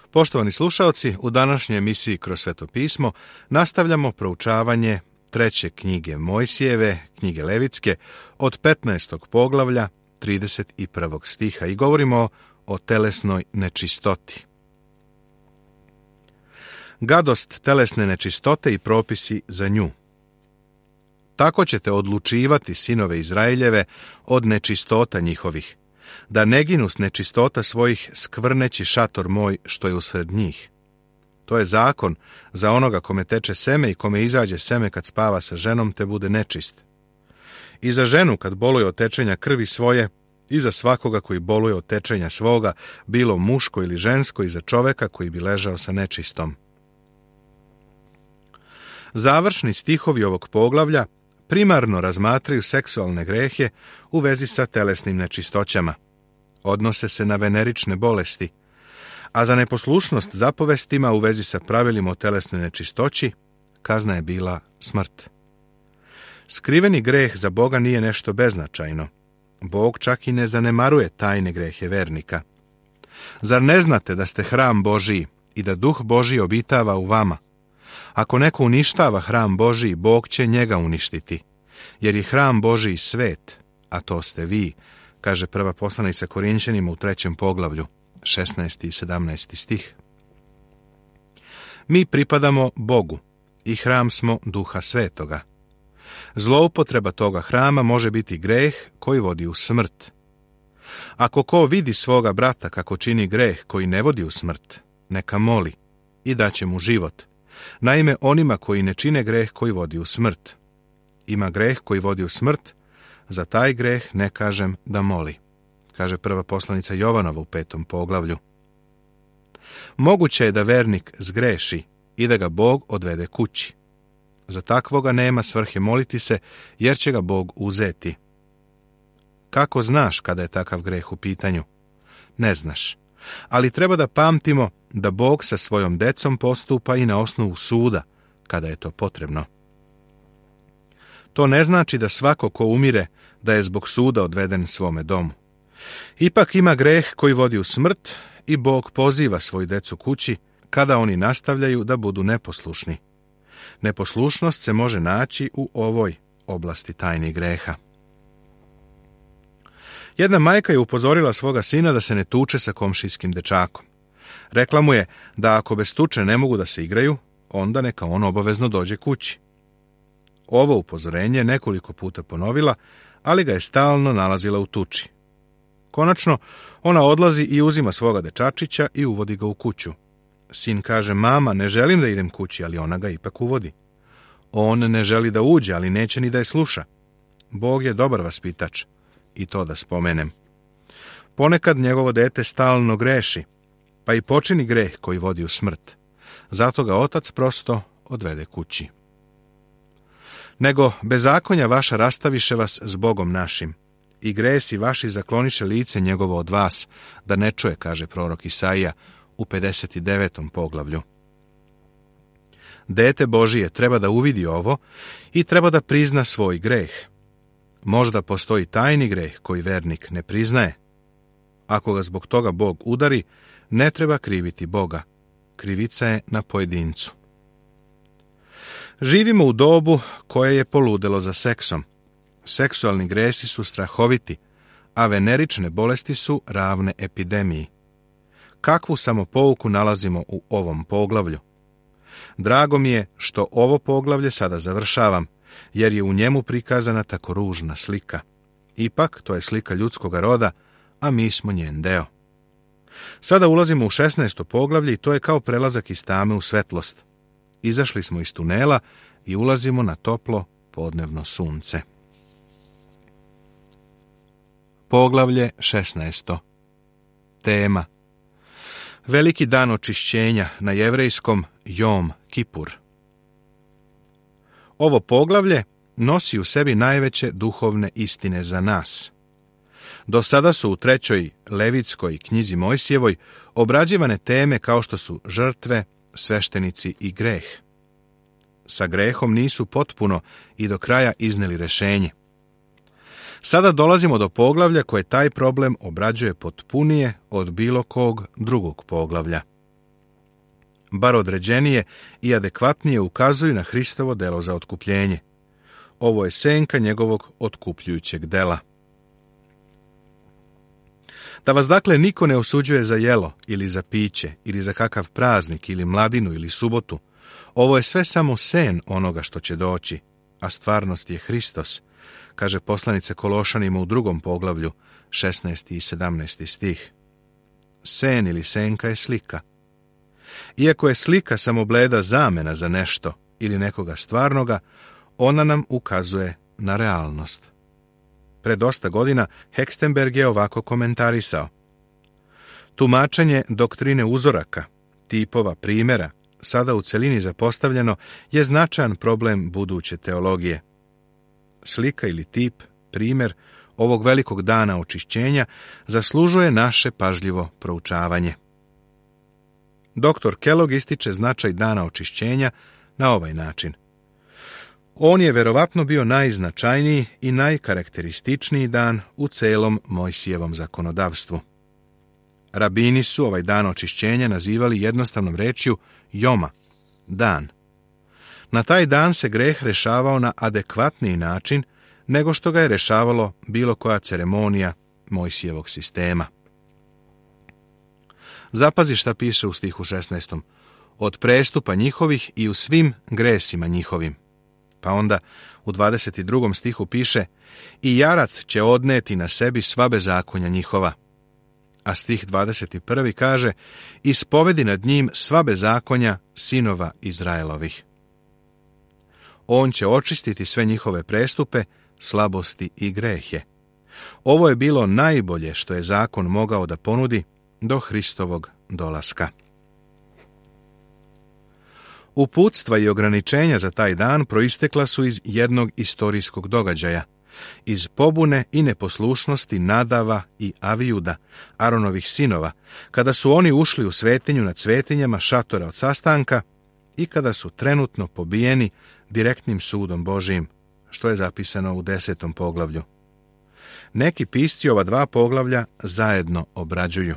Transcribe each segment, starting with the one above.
Poštovani slušaoci, u današnjoj emisiji Kroz Sveto pismo nastavljamo proučavanje 3. knjige Mojsijeve, knjige Levitske, od 15. poglavlja 31. stiha i govorimo o telesnoj nečistoti. Gadost telesne nečistote i propisi za nju. Tako ćete odlučivati sinove Izraeljeve od nečistota njihovih, da ne ginu s nečistota svojih skvrneći šator moj što je usred njih. To je zakon za onoga kome teče seme i kome izađe seme kad spava sa ženom te bude nečist. I za ženu kad boluje od tečenja krvi svoje, i za svakoga koji boluje od tečenja svoga, bilo muško ili žensko, i za čoveka koji bi ležao sa nečistom. Završni stihovi ovog poglavlja primarno razmatraju seksualne grehe u vezi sa telesnim nečistoćama. Odnose se na venerične bolesti, a za neposlušnost zapovestima u vezi sa pravilima o telesnoj nečistoći kazna je bila smrt. Skriveni greh za Boga nije nešto beznačajno. Bog čak i ne zanemaruje tajne grehe vernika. Zar ne znate da ste hram Božiji i da Duh Božji obitava u vama? Ako neko uništava hram Božiji, Bog će njega uništiti, jer je hram Božiji svet, a to ste vi, kaže prva poslanica Korinćanima u 3. poglavlju, 16. i 17. stih. Mi pripadamo Bogu i hram smo Duha Svetoga. Zloupotreba toga hrama može biti greh koji vodi u smrt. Ako ko vidi svoga brata kako čini greh koji ne vodi u smrt, neka moli i daće mu život. Naime, onima koji ne čine greh koji vodi u smrt. Ima greh koji vodi u smrt, za taj greh ne kažem da moli, kaže prva poslanica Jovanova u 5. poglavlju. Moguće je da vernik zgreši i da ga Bog odvede kući. Za takvoga nema svrhe moliti se, jer će ga Bog uzeti. Kako znaš kada je takav greh u pitanju? Ne znaš. Ali treba da pamtimo da Bog sa svojom decom postupa i na osnovu suda, kada je to potrebno. To ne znači da svako ko umire, da je zbog suda odveden svome domu. Ipak ima greh koji vodi u smrt i Bog poziva svoju decu kući kada oni nastavljaju da budu neposlušni. Neposlušnost se može naći u ovoj oblasti tajnih greha. Jedna majka je upozorila svoga sina da se ne tuče sa komšijskim dečakom. Rekla mu je da ako bez tuče ne mogu da se igraju, onda neka on obavezno dođe kući. Ovo upozorenje nekoliko puta ponovila, ali ga je stalno nalazila u tuči. Konačno, ona odlazi i uzima svoga dečačića i uvodi ga u kuću. Sin kaže: mama, ne želim da idem kući, ali ona ga ipak uvodi. On ne želi da uđe, ali neće ni da je sluša. Bog je dobar vaspitač, i to da spomenem. Ponekad njegovo dete stalno greši, pa i počini greh koji vodi u smrt. Zato ga otac prosto odvede kući. Nego bezakonja vaša rastaviše vas s Bogom našim, i gresi vaši zakloniše lice njegovo od vas, da ne čuje, kaže prorok Isaija u 59. poglavlju. Dete Božije treba da uvidi ovo i treba da prizna svoj greh. Možda postoji tajni greh koji vernik ne priznaje. Ako ga zbog toga Bog udari, ne treba kriviti Boga. Krivica je na pojedincu. Živimo u dobu koje je poludelo za seksom. Seksualni gresi su strahoviti, a venerične bolesti su ravne epidemiji. Kakvu samopouku nalazimo u ovom poglavlju? Drago mi je što ovo poglavlje sada završavam, jer je u njemu prikazana tako ružna slika. Ipak, to je slika ljudskoga roda, a mi smo njen deo. Sada ulazimo u 16. poglavlje i to je kao prelazak iz tame u svetlost. Izašli smo iz tunela i ulazimo na toplo podnevno sunce. Poglavlje 16. Tema: Veliki dan očišćenja, na jevrejskom Jom Kipur. Ovo poglavlje nosi u sebi najveće duhovne istine za nas. Do sada su u 3. Levitskoj knjizi Mojsijevoj obrađivane teme kao što su žrtve, sveštenici i greh. Sa grehom nisu potpuno i do kraja izneli rešenje. Sada dolazimo do poglavlja koje taj problem obrađuje potpunije od bilo kog drugog poglavlja. bar određenije i adekvatnije ukazuju na Hristovo delo za otkupljenje. Ovo je senka njegovog otkupljujućeg dela. Da vas dakle niko ne osuđuje za jelo ili za piće ili za kakav praznik ili mladinu ili subotu, ovo je sve samo sen onoga što će doći, a stvarnost je Hristos, kaže poslanica Kološanima u 2. poglavlju, 16. i 17. stih. Sen ili senka je slika. Iako je slika samo bleda zamena za nešto ili nekoga stvarnoga, ona nam ukazuje na realnost. Pre dosta godina Hekstenberg je ovako komentarisao. Tumačenje doktrine uzoraka, tipova primjera, sada u celini zapostavljeno, je značajan problem buduće teologije. Slika ili tip, primjer ovog velikog dana očišćenja zaslužuje naše pažljivo proučavanje. Dr. Kellogg ističe značaj dana očišćenja na ovaj način. On je verovatno bio najznačajniji i najkarakterističniji dan u celom Mojsijevom zakonodavstvu. Rabini su ovaj dan očišćenja nazivali jednostavnom rečju joma, dan. Na taj dan se greh rešavao na adekvatniji način nego što ga je rešavalo bilo koja ceremonija Mojsijevog sistema. Zapazi šta piše u stihu 16. Od prestupa njihovih i u svim gresima njihovim. Pa onda u 22. stihu piše i jarac će odneti na sebi sva bezakonja njihova. A stih 21. kaže ispovedi nad njim sva bezakonja sinova Izraelovih. On će očistiti sve njihove prestupe, slabosti i grehe. Ovo je bilo najbolje što je zakon mogao da ponudi do Hristovog dolaska. Uputstva i ograničenja za taj dan proistekla su iz jednog istorijskog događaja, iz pobune i neposlušnosti Nadava i Avijuda, Aronovih sinova, kada su oni ušli u svetinju nad svetinjama šatora od sastanka i kada su trenutno pobijeni direktnim sudom Božijim, što je zapisano u 10. poglavlju. Neki pisci ova 2 poglavlja zajedno obrađuju.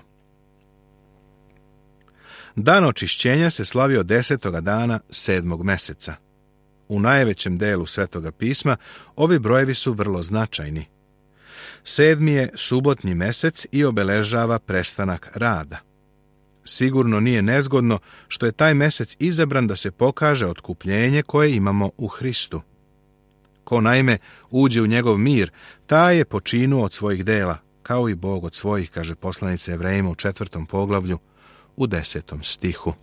Dan očišćenja se slavio 10. dana 7. meseca. U najvećem delu Svetoga pisma ovi brojevi su vrlo značajni. 7. je subotnji mesec i obeležava prestanak rada. Sigurno nije nezgodno što je taj mesec izabran da se pokaže otkupljenje koje imamo u Hristu. Ko naime uđe u njegov mir, taj je počinuo od svojih dela, kao i Bog od svojih, kaže poslanica Evrejima u 4. poglavlju, u 10. stihu.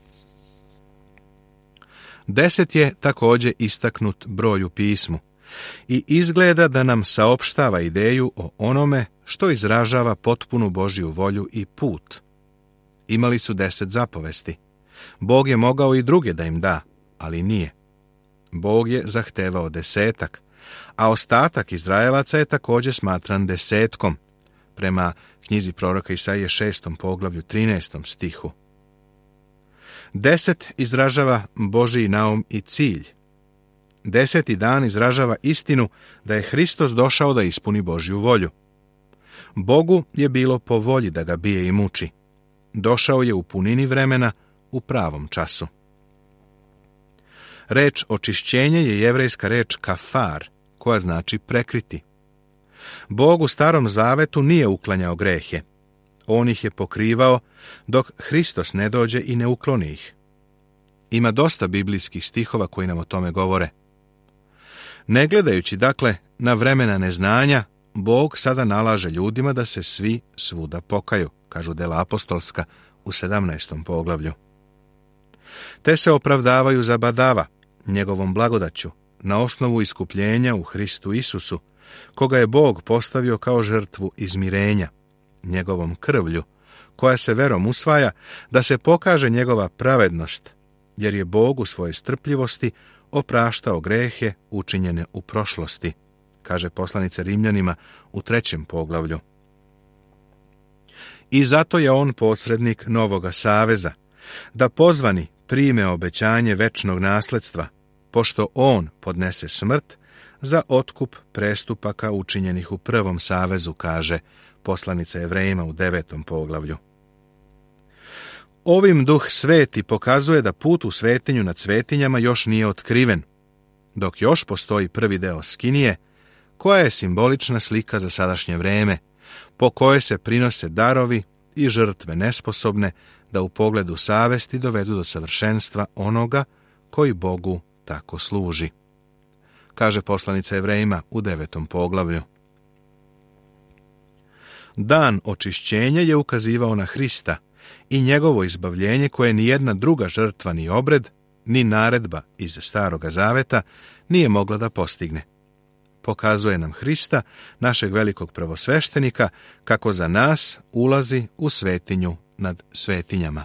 10 je također istaknut broj u pismu i izgleda da nam saopštava ideju o onome što izražava potpunu Božju volju i put. Imali su 10 zapovesti. Bog je mogao i druge da im da, ali nije. Bog je zahtevao 10, a ostatak Izraelaca je također smatran 10, prema knjizi proroka Isaije 6. poglavlju 13. stihu. 10 izražava Božji naum i cilj. 10. dan izražava istinu da je Hristos došao da ispuni Božju volju. Bogu je bilo po volji da ga bije i muči. Došao je u punini vremena, u pravom času. Reč očišćenje je jevrejska reč kafar, koja znači prekriti. Bog u Starom Zavetu nije uklanjao grehe. On ih je pokrivao, dok Hristos ne dođe i ne ukloni ih. Ima dosta biblijskih stihova koji nam o tome govore. Ne gledajući, dakle, na vremena neznanja, Bog sada nalaže ljudima da se svi svuda pokaju, kažu dela apostolska u 17. poglavlju. Te se opravdavaju za badava, njegovom blagodaću, na osnovu iskupljenja u Hristu Isusu, koga je Bog postavio kao žrtvu izmirenja, njegovom krvlju, koja se verom usvaja da se pokaže njegova pravednost, jer je Bog u svojoj strpljivosti opraštao grehe učinjene u prošlosti, kaže poslanica Rimljanima u 3. poglavlju. I zato je on posrednik novoga saveza, da pozvani prime obećanje večnog nasledstva, pošto on podnese smrt za otkup prestupaka učinjenih u prvom savezu, kaže poslanica Evrejima u 9. poglavlju. Ovim Duh Sveti pokazuje da put u svetinju nad svetinjama još nije otkriven, dok još postoji prvi deo skinije, koja je simbolična slika za sadašnje vreme, po kojoj se prinose darovi i žrtve nesposobne da u pogledu savesti dovedu do savršenstva onoga koji Bogu tako služi, kaže poslanica Evrejima u 9. poglavlju. Dan očišćenja je ukazivao na Hrista i njegovo izbavljenje koje nijedna druga žrtva ni obred, ni naredba iz Staroga Zaveta nije mogla da postigne. Pokazuje nam Hrista, našeg velikog prvosveštenika, kako za nas ulazi u svetinju nad svetinjama.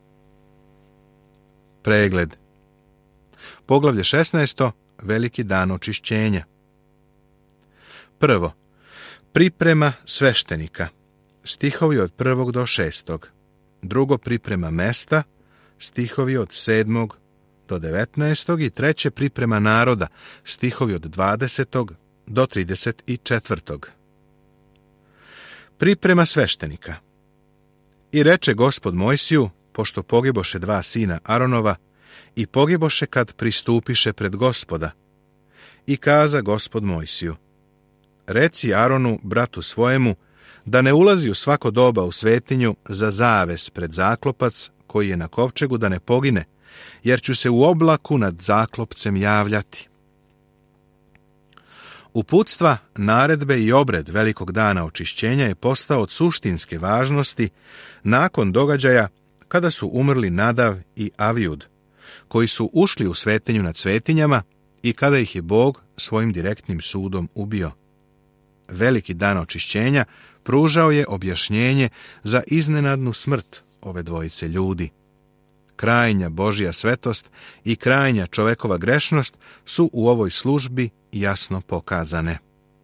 Pregled. Poglavlje 16. Veliki dan očišćenja. Prvo. Priprema sveštenika. Stihovi od 1. do 6. Drugo, priprema mesta. Stihovi od 7. do 19. I treće, priprema naroda. Stihovi od 20. do 34. Priprema sveštenika. I reče Gospod Mojsiju, pošto pogiboše 2 sina Aronova, i pogiboše kad pristupiše pred Gospoda. I kaza Gospod Mojsiju: reci Aronu, bratu svojemu, da ne ulazi u svako doba u svetinju za zaves pred zaklopac koji je na kovčegu, da ne pogine, jer ću se u oblaku nad zaklopcem javljati. Uputstva, naredbe i obred velikog dana očišćenja je postao od suštinske važnosti nakon događaja kada su umrli Nadav i Avijud, koji su ušli u svetinju nad svetinjama i kada ih je Bog svojim direktnim sudom ubio. Veliki dan očišćenja pružao je objašnjenje za iznenadnu smrt ove dvojice ljudi. Krajnja Božja svetost i krajnja čovekova grešnost su u ovoj službi jasno pokazane.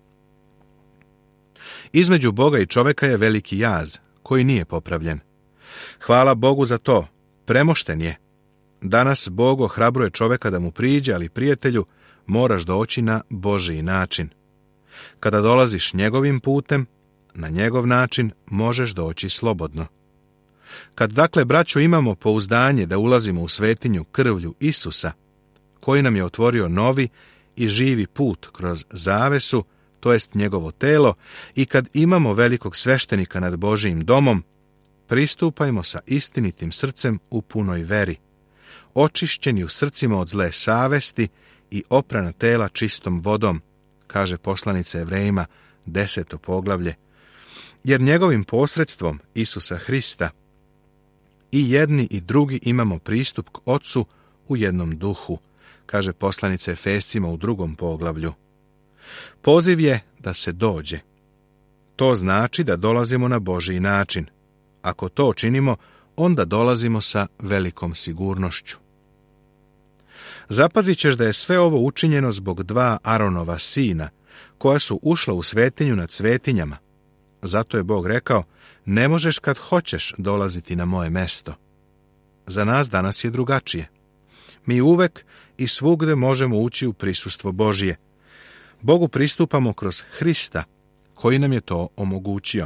Između Boga i čoveka je veliki jaz, koji nije popravljen. Hvala Bogu za to, premošten je. Danas Bog ohrabruje čoveka da mu priđe, ali prijatelju, moraš doći na Božji način. Kada dolaziš njegovim putem, na njegov način možeš doći slobodno. Kad dakle, braćo, imamo pouzdanje da ulazimo u svetinju krvlju Isusa, koji nam je otvorio novi i živi put kroz zavesu, to jest njegovo telo, i kad imamo velikog sveštenika nad Božijim domom, pristupajmo sa istinitim srcem u punoj veri, očišćeni u srcima od zle savesti i oprana tela čistom vodom, kaže poslanica Evrejima 10. poglavlje, jer njegovim posredstvom Isusa Hrista i jedni i drugi imamo pristup k Otcu u jednom duhu, kaže poslanica Efescima u 2. poglavlju. Poziv je da se dođe. To znači da dolazimo na Božji način. Ako to činimo, onda dolazimo sa velikom sigurnošću. Zapazit ćeš da je sve ovo učinjeno zbog 2 Aronova sina, koja su ušla u svetinju nad svetinjama. Zato je Bog rekao, ne možeš kad hoćeš dolaziti na moje mesto. Za nas danas je drugačije. Mi uvek i svugde možemo ući u prisustvo Božje. Bogu pristupamo kroz Hrista, koji nam je to omogućio.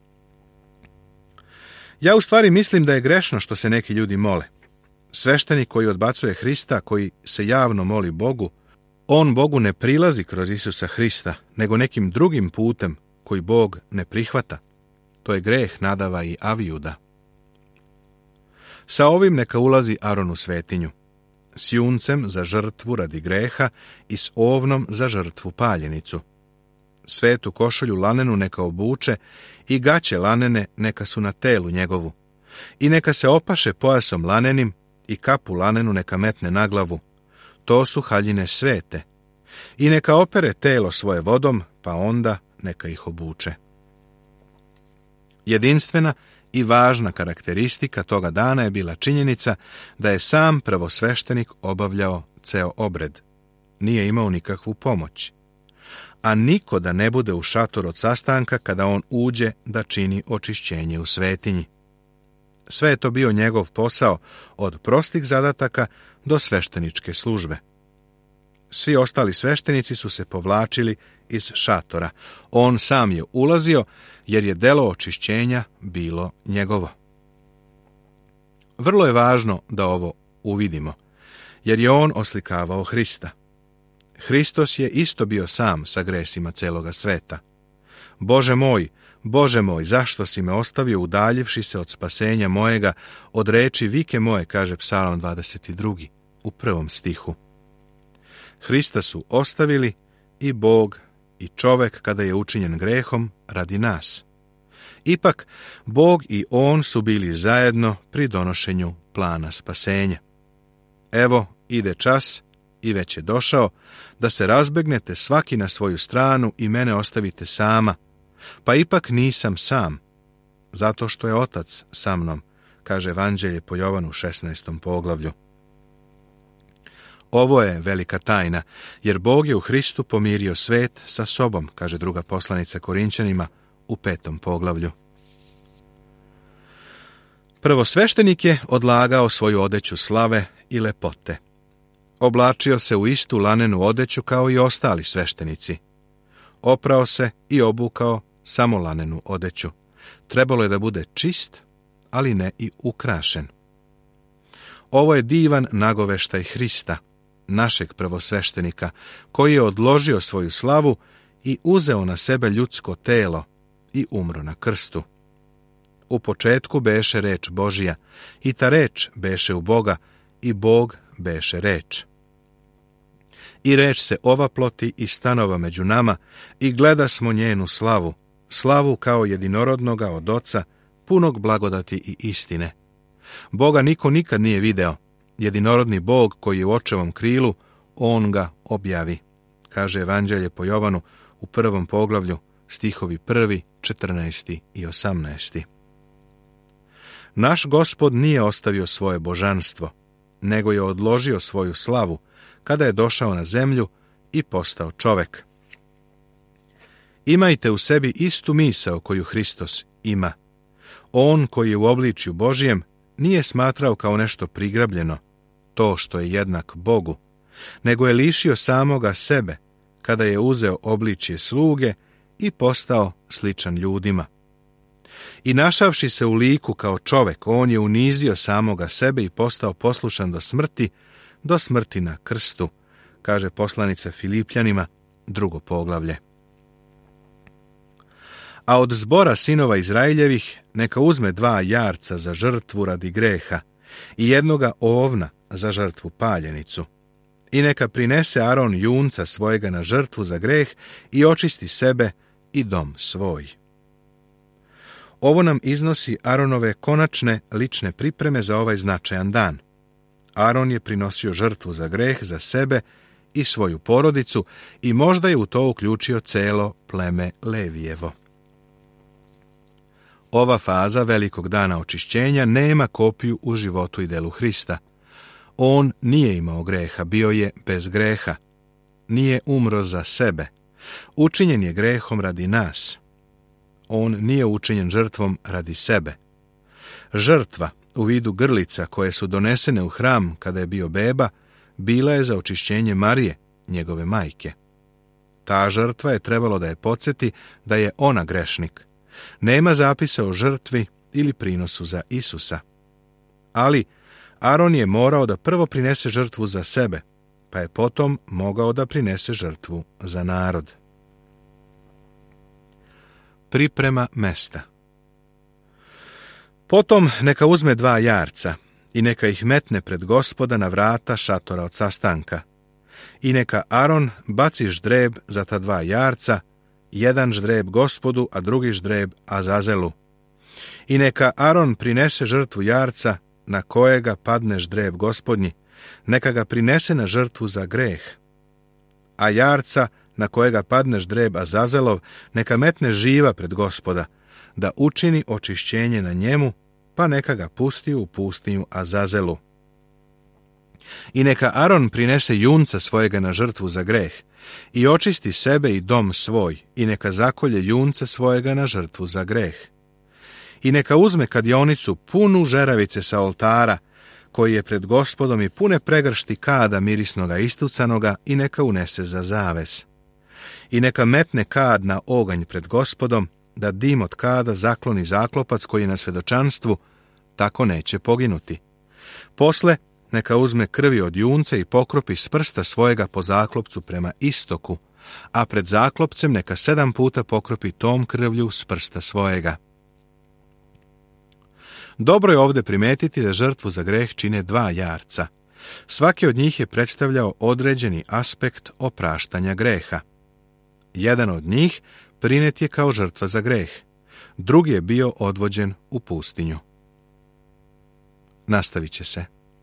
Ja u stvari mislim da je grešno što se neki ljudi mole. Sveštenik koji odbacuje Hrista, koji se javno moli Bogu, on Bogu ne prilazi kroz Isusa Hrista, nego nekim drugim putem koji Bog ne prihvata. To je greh Nadava i Avijuda. Sa ovim neka ulazi Aron u svetinju, s juncem za žrtvu radi greha i s ovnom za žrtvu paljenicu. Svetu košulju lanenu neka obuče i gaće lanene neka su na telu njegovu. I neka se opaše pojasom lanenim i kapu lanenu neka metne na glavu. To su haljine svete. I neka opere telo svoje vodom, pa onda neka ih obuče. Jedinstvena i važna karakteristika toga dana je bila činjenica da je sam prvosveštenik obavljao ceo obred. Nije imao nikakvu pomoć. A niko da ne bude u šatoru od sastanka kada on uđe da čini očišćenje u svetinji. Sve je to bio njegov posao, od prostih zadataka do svešteničke službe. Svi ostali sveštenici su se povlačili iz šatora. On sam je ulazio, jer je delo očišćenja bilo njegovo. Vrlo je važno da ovo uvidimo, jer je on oslikavao Hrista. Hristos je isto bio sam sa gresima celoga sveta. Bože moj, zašto si me ostavio udaljivši se od spasenja mojega, od reči vike moje, kaže Psalam 22. u 1. stihu. Hrista su ostavili i Bog i čovek kada je učinjen grehom radi nas. Ipak, Bog i on su bili zajedno pri donošenju plana spasenja. Evo, ide čas i već je došao da se razbegnete svaki na svoju stranu i mene ostavite sama, pa ipak nisam sam, zato što je Otac sa mnom, kaže Evanđelje po Jovanu 16. poglavlju. Ovo je velika tajna, jer Bog je u Hristu pomirio svet sa sobom, kaže druga poslanica Korinćanima u 5. poglavlju. Prvosveštenik je odlagao svoju odeću slave i lepote. Oblačio se u istu lanenu odeću kao i ostali sveštenici. Oprao se i obukao samo lanenu odeću. Trebalo je da bude čist, ali ne i ukrašen. Ovo je divan nagoveštaj Hrista, našeg prvosveštenika, koji je odložio svoju slavu i uzeo na sebe ljudsko telo i umro na krstu. U početku beše reč Božija, i ta reč beše u Boga, i Bog beše reč. I reč se ovaploti i stanova među nama, i gleda smo njenu slavu, slavu kao jedinorodnoga od Oca, punog blagodati i istine. Boga niko nikad nije video, jedinorodni Bog koji je u očevom krilu, on ga objavi, kaže Evanđelje po Jovanu u 1. poglavlju, stihovi 1., 14. i 18. Naš Gospod nije ostavio svoje božanstvo, nego je odložio svoju slavu kada je došao na zemlju i postao čovek. Imajte u sebi istu misao koju Hristos ima. On koji je u obličju Božijem nije smatrao kao nešto prigrabljeno, to što je jednak Bogu, nego je lišio samoga sebe kada je uzeo obličje sluge i postao sličan ljudima. I našavši se u liku kao čovek, on je unizio samoga sebe i postao poslušan do smrti na krstu, kaže poslanica Filipljanima, 2. poglavlje. A od zbora sinova Izraeljevih neka uzme 2 jarca za žrtvu radi greha i jednoga ovna za žrtvu paljenicu. I neka prinese Aron junca svojega na žrtvu za greh i očisti sebe i dom svoj. Ovo nam iznosi Aronove konačne lične pripreme za ovaj značajan dan. Aron je prinosio žrtvu za greh za sebe i svoju porodicu i možda je u to uključio celo pleme Levijevo. Ova faza velikog dana očišćenja nema kopiju u životu i delu Hrista. On nije imao greha, bio je bez greha. Nije umro za sebe. Učinjen je grehom radi nas. On nije učinjen žrtvom radi sebe. Žrtva u vidu grlica koje su donesene u hram kada je bio beba, bila je za očišćenje Marije, njegove majke. Ta žrtva je trebalo da je podsjeti da je ona grešnik. Nema zapisa o žrtvi ili prinosu za Isusa. Ali Aron je morao da prvo prinese žrtvu za sebe, pa je potom mogao da prinese žrtvu za narod. Priprema mesta. Potom neka uzme 2 jarca i neka ih metne pred Gospoda na vrata šatora od sastanka. I neka Aron baci ždreb za ta 2 jarca, jedan ždreb Gospodu, a drugi ždreb Azazelu. I neka Aron prinese žrtvu jarca na kojega padne ždreb Gospodnji, neka ga prinese na žrtvu za greh. A jarca na kojega padne ždreb Azazelov, neka metne živa pred Gospoda, da učini očišćenje na njemu, pa neka ga pusti u pustinju Azazelu. I neka Aron prinese junca svojega na žrtvu za greh, i očisti sebe i dom svoj, i neka zakolje junca svojega na žrtvu za greh. I neka uzme kadionicu punu žeravice sa oltara, koji je pred Gospodom, i pune pregršti kada mirisnoga istucanoga, i neka unese za zaves. I neka metne kad na oganj pred Gospodom, da dim od kada zakloni zaklopac koji je na svedočanstvu, tako neće poginuti, Posle neka uzme krvi od junce i pokropi s prsta svojega po zaklopcu prema istoku, a pred zaklopcem neka 7 puta pokropi tom krvlju s prsta svojega. Dobro je ovdje primetiti da žrtvu za greh čine 2 jarca. Svaki od njih je predstavljao određeni aspekt opraštanja greha. Jedan od njih prinijet je kao žrtva za greh, drugi je bio odvođen u pustinju. Nastavit će se.